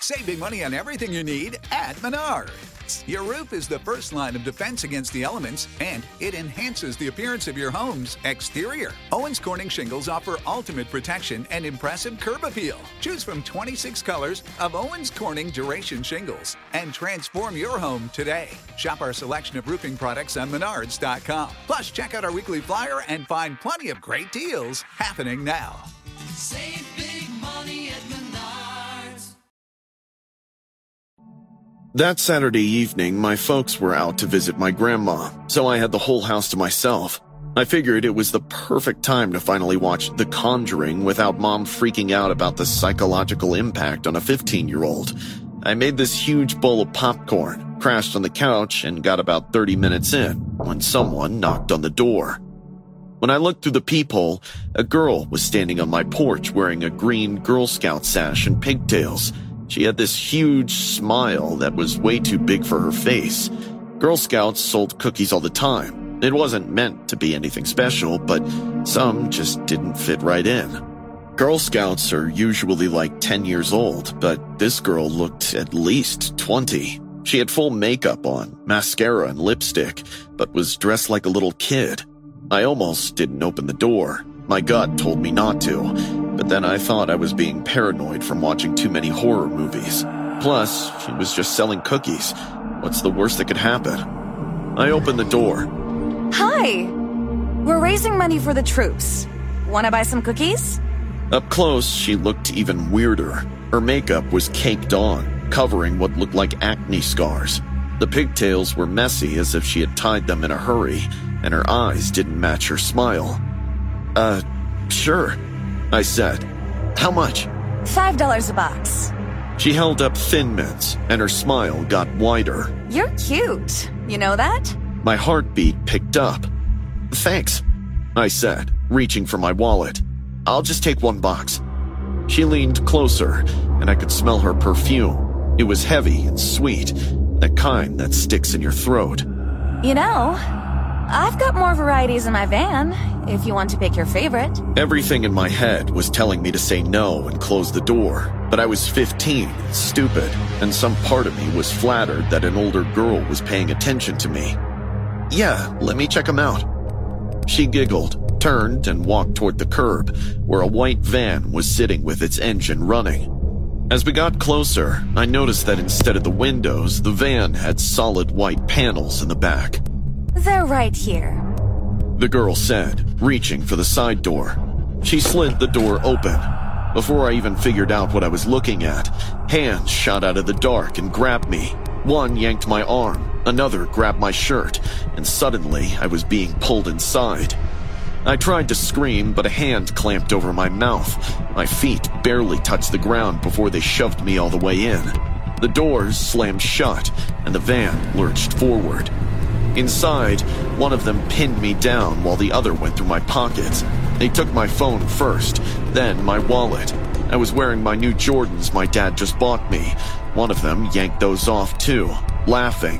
Save big money on everything you need at Menards. Your roof is the first line of defense against the elements, and it enhances the appearance of your home's exterior. Owens Corning shingles offer ultimate protection and impressive curb appeal. Choose from 26 colors of Owens Corning Duration shingles and transform your home today. Shop our selection of roofing products on Menards.com. Plus, check out our weekly flyer and find plenty of great deals happening now. Save big money at Menards. That Saturday evening, my folks were out to visit my grandma, so I had the whole house to myself. I figured it was the perfect time to finally watch The Conjuring without Mom freaking out about the psychological impact on a 15-year-old. I made this huge bowl of popcorn, crashed on the couch, and got about 30 minutes in when someone knocked on the door. When I looked through the peephole, a girl was standing on my porch wearing a green Girl Scout sash and pigtails. She had this huge smile that was way too big for her face. Girl Scouts sold cookies all the time. It wasn't meant to be anything special, but some just didn't fit right in. Girl Scouts are usually like 10 years old, but this girl looked at least 20. She had full makeup on, mascara and lipstick, but was dressed like a little kid. I almost didn't open the door. My gut told me not to, but then I thought I was being paranoid from watching too many horror movies. Plus, she was just selling cookies. What's the worst that could happen? I opened the door. Hi! We're raising money for the troops. Wanna buy some cookies? Up close, she looked even weirder. Her makeup was caked on, covering what looked like acne scars. The pigtails were messy as if she had tied them in a hurry, and her eyes didn't match her smile. Sure, I said. How much? $5 a box. She held up Thin Mints, and her smile got wider. You're cute. You know that? My heartbeat picked up. Thanks, I said, reaching for my wallet. I'll just take one box. She leaned closer, and I could smell her perfume. It was heavy and sweet, that kind that sticks in your throat. You know, I've got more varieties in my van, if you want to pick your favorite. Everything in my head was telling me to say no and close the door, but I was 15, stupid, and some part of me was flattered that an older girl was paying attention to me. Yeah, let me check them out. She giggled, turned, and walked toward the curb, where a white van was sitting with its engine running. As we got closer, I noticed that instead of the windows, the van had solid white panels in the back. They're right here, the girl said, reaching for the side door. She slid the door open. Before I even figured out what I was looking at, hands shot out of the dark and grabbed me. One yanked my arm, another grabbed my shirt, and suddenly I was being pulled inside. I tried to scream, but a hand clamped over my mouth. My feet barely touched the ground before they shoved me all the way in. The doors slammed shut, and the van lurched forward. Inside, one of them pinned me down while the other went through my pockets. They took my phone first, then my wallet. I was wearing my new Jordans my dad just bought me. One of them yanked those off too, laughing.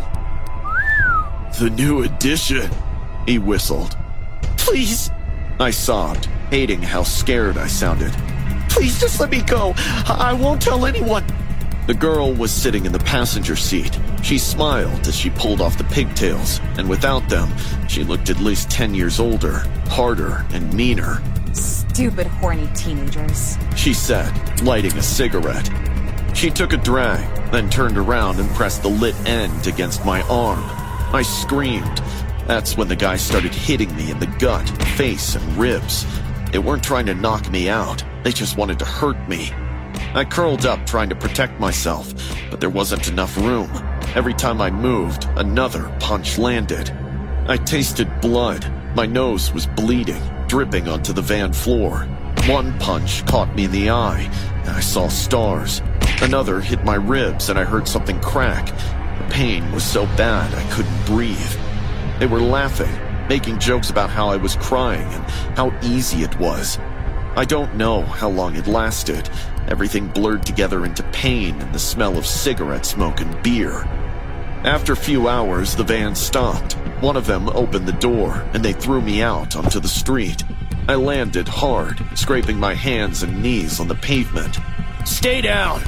The new edition, he whistled. Please, I sobbed, hating how scared I sounded. Please just let me go. I won't tell anyone. The girl was sitting in the passenger seat. She smiled as she pulled off the pigtails, and without them, she looked at least 10 years older, harder, and meaner. Stupid, horny teenagers, she said, lighting a cigarette. She took a drag, then turned around and pressed the lit end against my arm. I screamed. That's when the guy started hitting me in the gut, face, and ribs. They weren't trying to knock me out. They just wanted to hurt me. I curled up trying to protect myself, but there wasn't enough room. Every time I moved, another punch landed. I tasted blood. My nose was bleeding, dripping onto the van floor. One punch caught me in the eye, and I saw stars. Another hit my ribs, and I heard something crack. The pain was so bad I couldn't breathe. They were laughing, making jokes about how I was crying and how easy it was. I don't know how long it lasted. Everything blurred together into pain and the smell of cigarette smoke and beer. After a few hours, the van stopped. One of them opened the door, and they threw me out onto the street. I landed hard, scraping my hands and knees on the pavement. Stay down,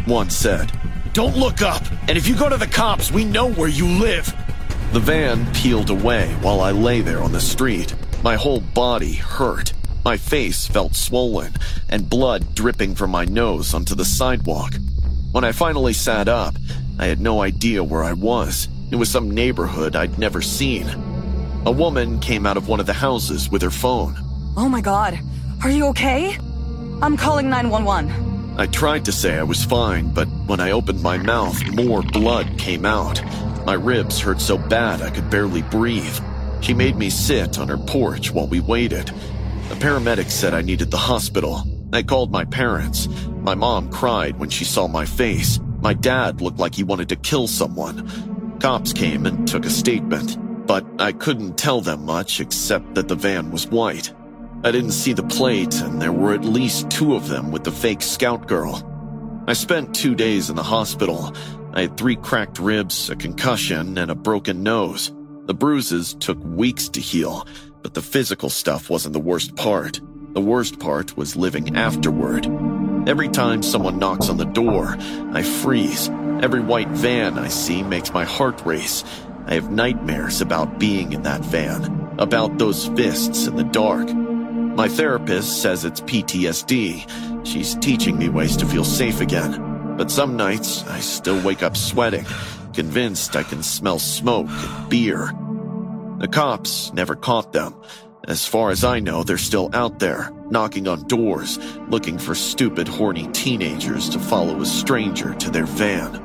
One said. "Don't look up, and if you go to the cops, we know where you live." The van peeled away while I lay there on the street. My whole body hurt. My face felt swollen, and blood dripping from my nose onto the sidewalk. When I finally sat up, I had no idea where I was. It was some neighborhood I'd never seen. A woman came out of one of the houses with her phone. "Oh my God, are you okay? I'm calling 911. I tried to say I was fine, but when I opened my mouth, more blood came out. My ribs hurt so bad I could barely breathe. She made me sit on her porch while we waited. The paramedic said I needed the hospital. I called my parents. My mom cried when she saw my face. My dad looked like he wanted to kill someone. Cops came and took a statement, but I couldn't tell them much except that the van was white. I didn't see the plate, and there were at least 2 of them with the fake scout girl. I spent 2 days in the hospital. I had 3 cracked ribs, a concussion, and a broken nose. The bruises took weeks to heal, but the physical stuff wasn't the worst part. The worst part was living afterward. Every time someone knocks on the door, I freeze. Every white van I see makes my heart race. I have nightmares about being in that van, about those fists in the dark. My therapist says it's PTSD. She's teaching me ways to feel safe again. But some nights, I still wake up sweating, convinced I can smell smoke and beer. The cops never caught them. As far as I know, they're still out there, knocking on doors, looking for stupid, horny teenagers to follow a stranger to their van.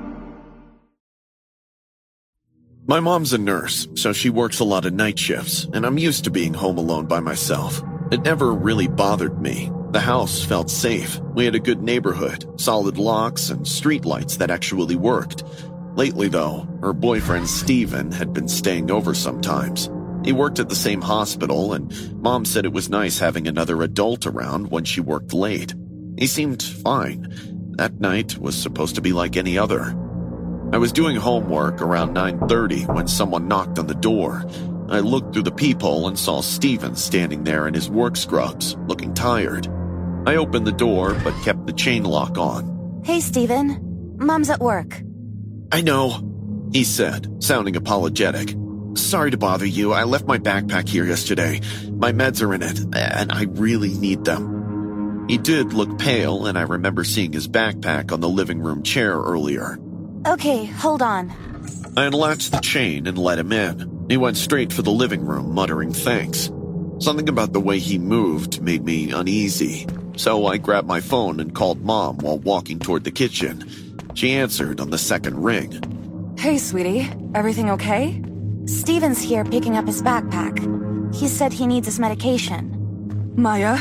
My mom's a nurse, so she works a lot of night shifts, and I'm used to being home alone by myself. It never really bothered me. The house felt safe. We had a good neighborhood, solid locks, and streetlights that actually worked. Lately, though, her boyfriend Steven had been staying over sometimes. He worked at the same hospital, and Mom said it was nice having another adult around when she worked late. He seemed fine. That night was supposed to be like any other. I was doing homework around 9:30 when someone knocked on the door. I looked through the peephole and saw Steven standing there in his work scrubs, looking tired. I opened the door but kept the chain lock on. Hey, Steven. Mom's at work. "I know," he said, sounding apologetic. "Sorry to bother you. I left my backpack here yesterday. My meds are in it, and I really need them." He did look pale, and I remember seeing his backpack on the living room chair earlier. Okay, hold on. I unlatched the chain and let him in. He went straight for the living room, muttering thanks. Something about the way he moved made me uneasy, so I grabbed my phone and called Mom while walking toward the kitchen. She answered on the second ring. Hey, sweetie. Everything okay? Steven's here picking up his backpack. He said he needs his medication. Maya,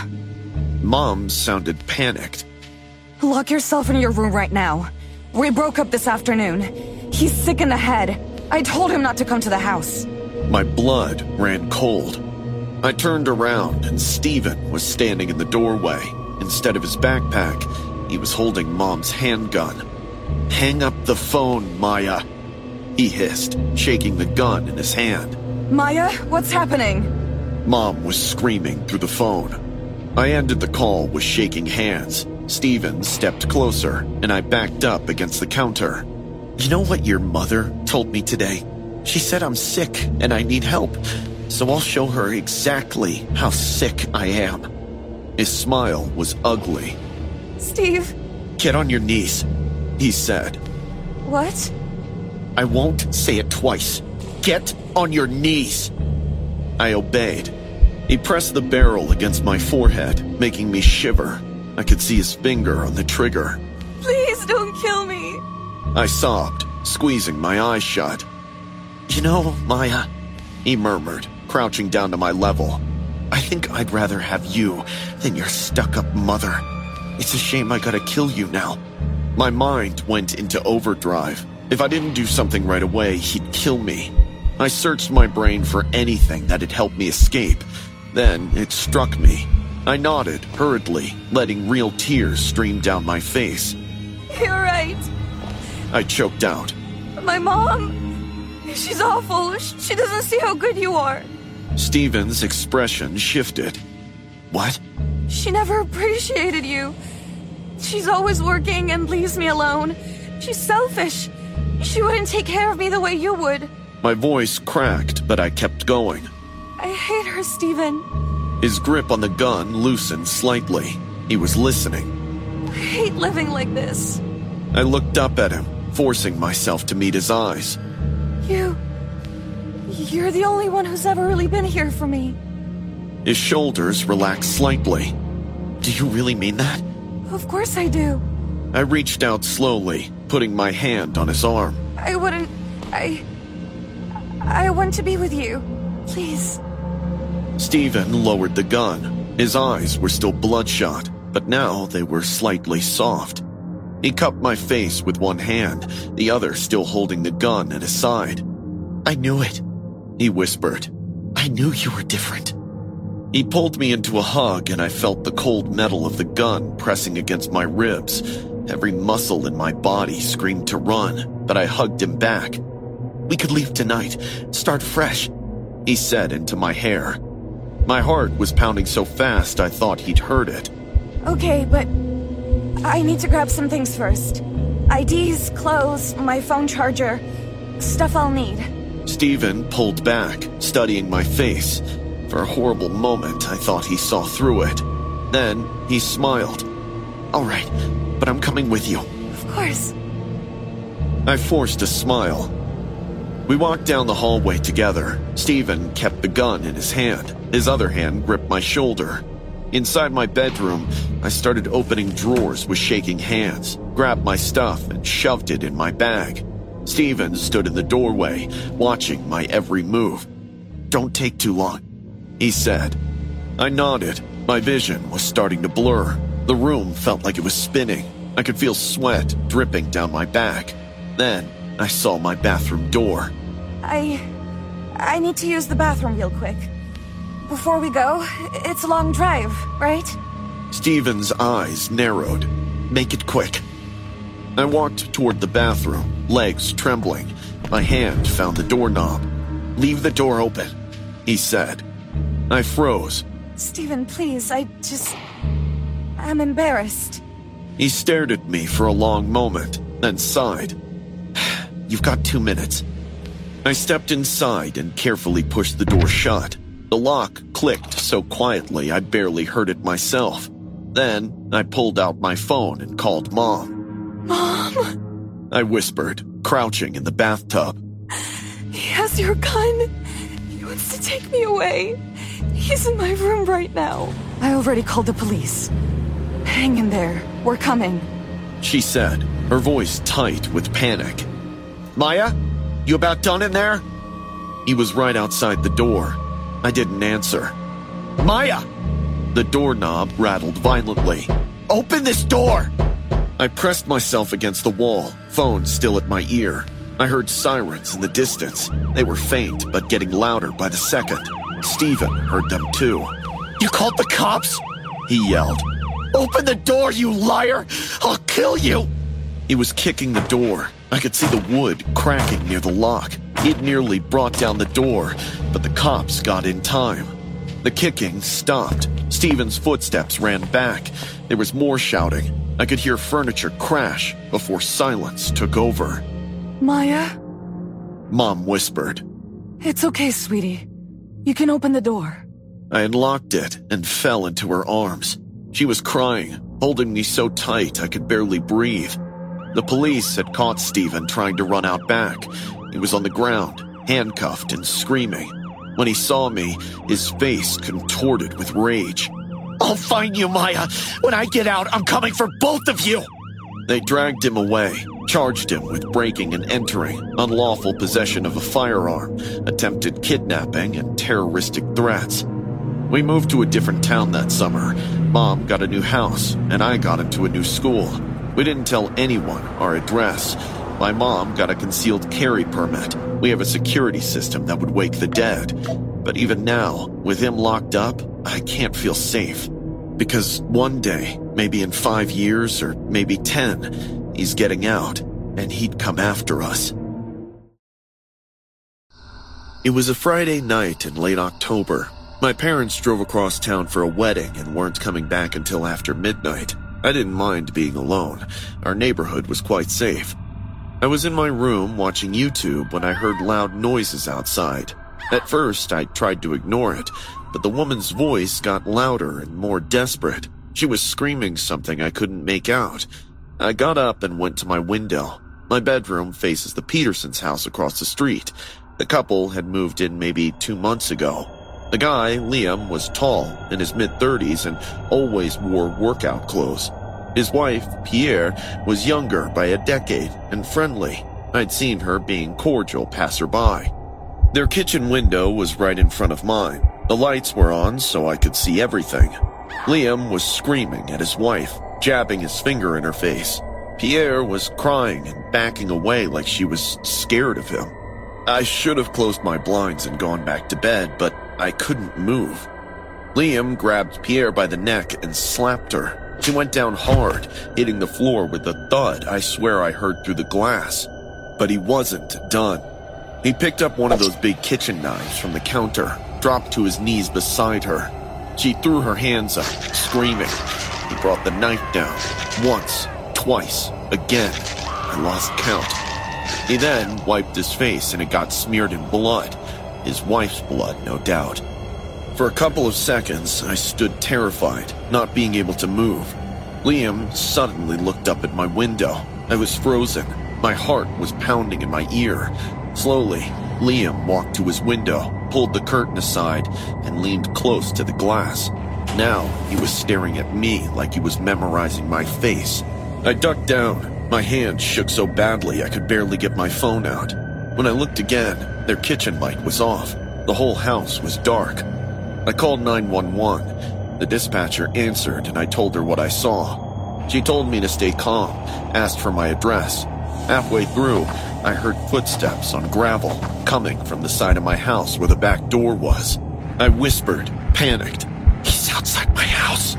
Mom sounded panicked. lock yourself in your room right now. We broke up this afternoon. He's sick in the head. I told him not to come to the house. My blood ran cold. I turned around and Steven was standing in the doorway. Instead of his backpack, he was holding Mom's handgun. "Hang up the phone, Maya," he hissed, shaking the gun in his hand. Maya, what's happening? Mom was screaming through the phone. I ended the call with shaking hands. Steven stepped closer, and I backed up against the counter. "You know what your mother told me today? She said I'm sick and I need help, so I'll show her exactly how sick I am." His smile was ugly. Steve. "Get on your knees," he said. What? "I won't say it twice. Get on your knees." I obeyed. He pressed the barrel against my forehead, making me shiver. I could see his finger on the trigger. Please don't kill me. I sobbed, squeezing my eyes shut. "You know, Maya," he murmured, crouching down to my level, "I think I'd rather have you than your stuck-up mother. It's a shame I gotta kill you now." My mind went into overdrive. If I didn't do something right away, he'd kill me. I searched my brain for anything that'd help me escape. Then it struck me. I nodded hurriedly, letting real tears stream down my face. You're right. I choked out. My mom, she's awful. She doesn't see how good you are. Steven's expression shifted. "What?" She never appreciated you. She's always working and leaves me alone. She's selfish. She wouldn't take care of me the way you would. My voice cracked, but I kept going. I hate her, Steven. His grip on the gun loosened slightly. He was listening. I hate living like this. I looked up at him, forcing myself to meet his eyes. You're the only one who's ever really been here for me. His shoulders relaxed slightly. Do you really mean that? Of course I do. I reached out slowly, putting my hand on his arm. I want to be with you. Please. Steven lowered the gun. His eyes were still bloodshot, but now they were slightly soft. He cupped my face with one hand, the other still holding the gun at his side. I knew it, he whispered. I knew you were different. He pulled me into a hug, and I felt the cold metal of the gun pressing against my ribs. Every muscle in my body screamed to run, but I hugged him back. We could leave tonight, start fresh, he said into my hair. My heart was pounding so fast I thought he'd heard it. Okay, but I need to grab some things first. IDs, clothes, my phone charger, stuff I'll need. Steven pulled back, studying my face. For a horrible moment, I thought he saw through it. Then, he smiled. All right, but I'm coming with you. Of course. I forced a smile. We walked down the hallway together. Steven kept the gun in his hand. His other hand gripped my shoulder. Inside my bedroom, I started opening drawers with shaking hands, grabbed my stuff, and shoved it in my bag. Steven stood in the doorway, watching my every move. Don't take too long, he said. I nodded. My vision was starting to blur. The room felt like it was spinning. I could feel sweat dripping down my back. Then, I saw my bathroom door. I need to use the bathroom real quick. Before we go, it's a long drive, right? Steven's eyes narrowed. Make it quick. I walked toward the bathroom, legs trembling. My hand found the doorknob. Leave the door open, he said. I froze. Steven, please, I'm embarrassed. He stared at me for a long moment, then sighed. You've got 2 minutes. I stepped inside and carefully pushed the door shut. The lock clicked so quietly I barely heard it myself. Then, I pulled out my phone and called Mom. Mom! I whispered, crouching in the bathtub. He has your gun. He wants to take me away. He's in my room right now. I already called the police. Hang in there. We're coming, she said, her voice tight with panic. Maya, you about done in there? He was right outside the door. I didn't answer. Maya! The doorknob rattled violently. Open this door! I pressed myself against the wall, phone still at my ear. I heard sirens in the distance. They were faint, but getting louder by the second. Steven heard them too. You called the cops? He yelled. Open the door, you liar! I'll kill you! He was kicking the door. I could see the wood cracking near the lock. He'd nearly brought down the door, but the cops got in time. The kicking stopped. Steven's footsteps ran back. There was more shouting. I could hear furniture crash before silence took over. Maya? Mom whispered. It's okay, sweetie. You can open the door. I unlocked it and fell into her arms. She was crying, holding me so tight I could barely breathe. The police had caught Steven trying to run out back. He was on the ground, handcuffed and screaming. When he saw me, his face contorted with rage. I'll find you, Maya. When I get out, I'm coming for both of you. They dragged him away, charged him with breaking and entering, unlawful possession of a firearm, attempted kidnapping, and terroristic threats. We moved to a different town that summer. Mom got a new house, and I got into a new school. We didn't tell anyone our address. My mom got a concealed carry permit. We have a security system that would wake the dead. But even now, with him locked up, I can't feel safe. Because one day, maybe in 5 years or maybe 10, he's getting out, and he'd come after us. It was a Friday night in late October. My parents drove across town for a wedding and weren't coming back until after midnight. I didn't mind being alone. Our neighborhood was quite safe. I was in my room watching YouTube when I heard loud noises outside. At first, I tried to ignore it, but the woman's voice got louder and more desperate. She was screaming something I couldn't make out. I got up and went to my window. My bedroom faces the Petersons' house across the street. The couple had moved in maybe 2 months ago. The guy, Liam, was tall, in his mid-30s, and always wore workout clothes. His wife, Pierre, was younger by a decade and friendly. I'd seen her being cordial passerby. Their kitchen window was right in front of mine. The lights were on so I could see everything. Liam was screaming at his wife, jabbing his finger in her face. Pierre was crying and backing away like she was scared of him. I should have closed my blinds and gone back to bed, but I couldn't move. Liam grabbed Pierre by the neck and slapped her. She went down hard, hitting the floor with a thud I swear I heard through the glass. But he wasn't done. He picked up one of those big kitchen knives from the counter, dropped to his knees beside her. She threw her hands up, screaming. He brought the knife down, once, twice, again. I lost count. He then wiped his face and it got smeared in blood. His wife's blood, no doubt. For a couple of seconds, I stood terrified, not being able to move. Liam suddenly looked up at my window. I was frozen. My heart was pounding in my ear. Slowly, Liam walked to his window, pulled the curtain aside, and leaned close to the glass. Now, he was staring at me like he was memorizing my face. I ducked down. My hand shook so badly I could barely get my phone out. When I looked again, their kitchen light was off. The whole house was dark. I called 911. The dispatcher answered and I told her what I saw. She told me to stay calm, asked for my address. Halfway through, I heard footsteps on gravel coming from the side of my house where the back door was. I whispered, panicked, "He's outside my house."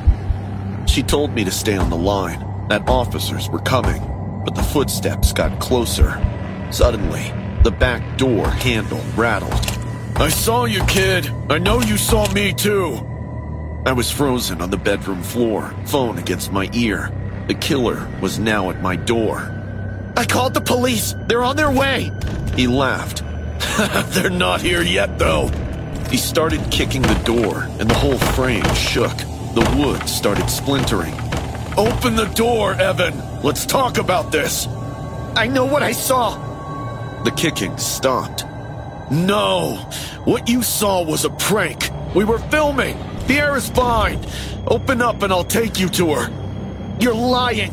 She told me to stay on the line, that officers were coming, but the footsteps got closer. Suddenly, the back door handle rattled. "I saw you, kid. I know you saw me too." I was frozen on the bedroom floor, phone against my ear. The killer was now at my door. "I called the police. They're on their way." He laughed. "They're not here yet, though." He started kicking the door, and the whole frame shook. The wood started splintering. "Open the door, Evan. Let's talk about this." "I know what I saw." The kicking stopped. "No, what you saw was a prank. We were filming. Pierre is fine. Open up and I'll take you to her." "You're lying."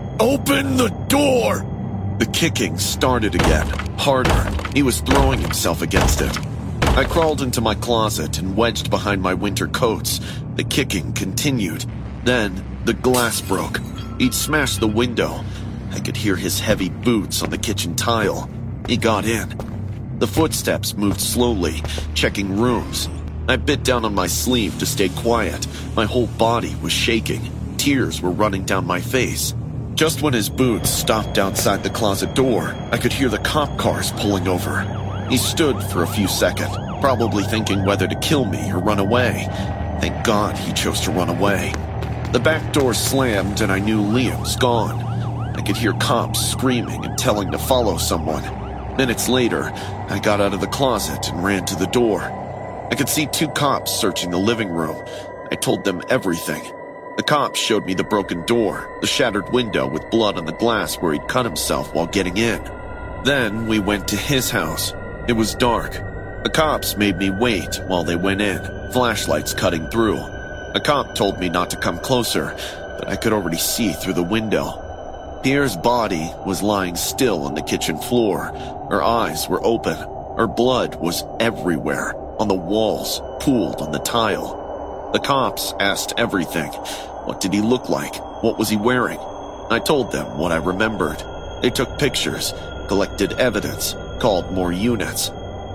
"Open the door." The kicking started again, harder. He was throwing himself against it. I crawled into my closet and wedged behind my winter coats. The kicking continued. Then the glass broke. He'd smashed the window. I could hear his heavy boots on the kitchen tile. He got in. The footsteps moved slowly, checking rooms. I bit down on my sleeve to stay quiet. My whole body was shaking. Tears were running down my face. Just when his boots stopped outside the closet door, I could hear the cop cars pulling over. He stood for a few seconds, probably thinking whether to kill me or run away. Thank God he chose to run away. The back door slammed and I knew Liam's gone. I could hear cops screaming and telling to follow someone. Minutes later, I got out of the closet and ran to the door. I could see 2 cops searching the living room. I told them everything. The cops showed me the broken door, the shattered window with blood on the glass where he'd cut himself while getting in. Then we went to his house. It was dark. The cops made me wait while they went in, flashlights cutting through. A cop told me not to come closer, but I could already see through the window. Pierre's body was lying still on the kitchen floor. Her eyes were open. Her blood was everywhere, on the walls, pooled on the tile. The cops asked everything. What did he look like? What was he wearing? I told them what I remembered. They took pictures, collected evidence, called more units.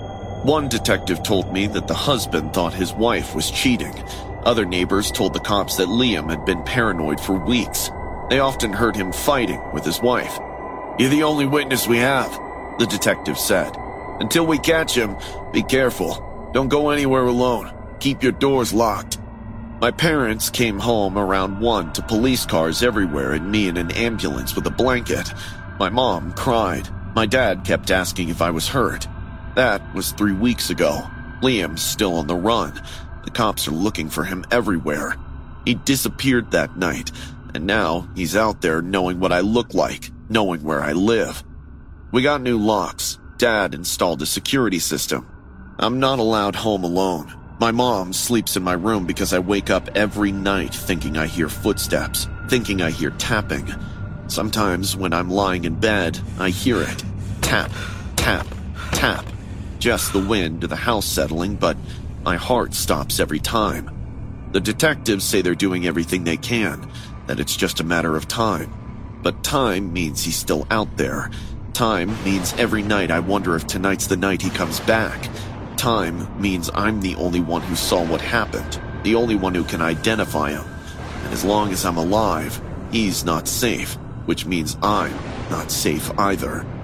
One detective told me that the husband thought his wife was cheating. Other neighbors told the cops that Liam had been paranoid for weeks. They often heard him fighting with his wife. "You're the only witness we have," the detective said. "Until we catch him, be careful. Don't go anywhere alone. Keep your doors locked." My parents came home around 1 to police cars everywhere and me in an ambulance with a blanket. My mom cried. My dad kept asking if I was hurt. That was 3 weeks ago. Liam's still on the run. The cops are looking for him everywhere. He disappeared that night, and now he's out there knowing what I look like, knowing where I live. We got new locks. Dad installed a security system. I'm not allowed home alone. My mom sleeps in my room because I wake up every night thinking I hear footsteps, thinking I hear tapping. Sometimes when I'm lying in bed, I hear it. Tap, tap, tap. Just the wind of the house settling, but my heart stops every time. The detectives say they're doing everything they can, that it's just a matter of time. But time means he's still out there. Time means every night I wonder if tonight's the night he comes back. Time means I'm the only one who saw what happened, the only one who can identify him. And as long as I'm alive, he's not safe, which means I'm not safe either.